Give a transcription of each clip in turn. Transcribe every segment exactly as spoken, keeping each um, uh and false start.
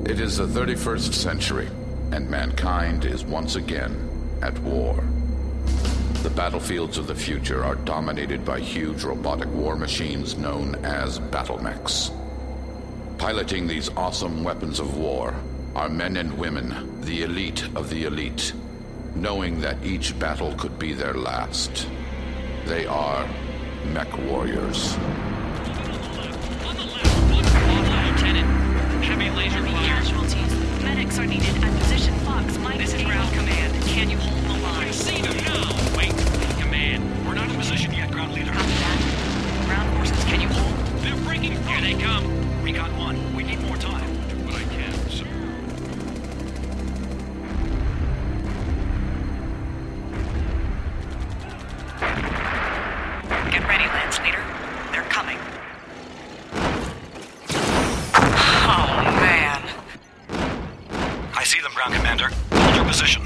It is the thirty-first century, and mankind is once again at war. The battlefields of the future are dominated by huge robotic war machines known as battlemechs. Piloting these awesome weapons of war are men and women, the elite of the elite, knowing that each battle could be their last. They are mech warriors. Lieutenant, heavy laser fire. Casualties. Medics are needed at position Fox. Mike, This is ground command. Can you hold the line? See them now. Wait, command. We're not in position yet, ground leader. Copy that. Ground forces, can you hold? They're breaking through. Here they come. Recon one. We need more time. Do what I can, sir. Get ready, Lance Leader. They're coming. Oh, man. I see them, ground commander. Hold your position.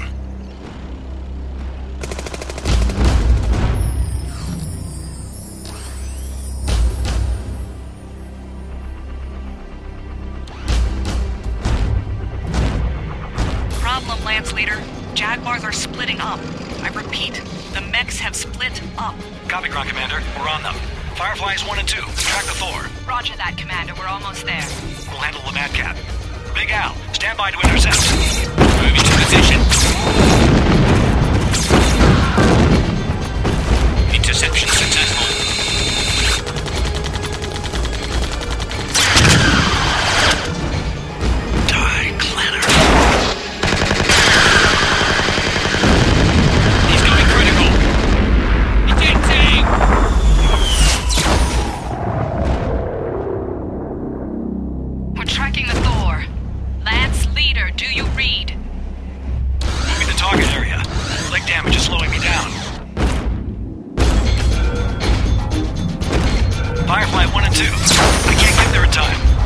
Problem, Lance Leader. Jaguars are splitting up. I repeat, the mechs have split up. Copy, ground commander. We're on them. Fireflies one and two. Track the Thor. Roger that, Commander. We're almost there. We'll handle the Mad Cat. Big Al, stand by to intercept. Moving to position. Interception successful. Die, Clanner. He's going critical. Ejecting. We're tracking the Thor. Lance Leader, do you read? Moving the target area. Leg damage is slowing me down. Firefly one and two. I can't get there in time.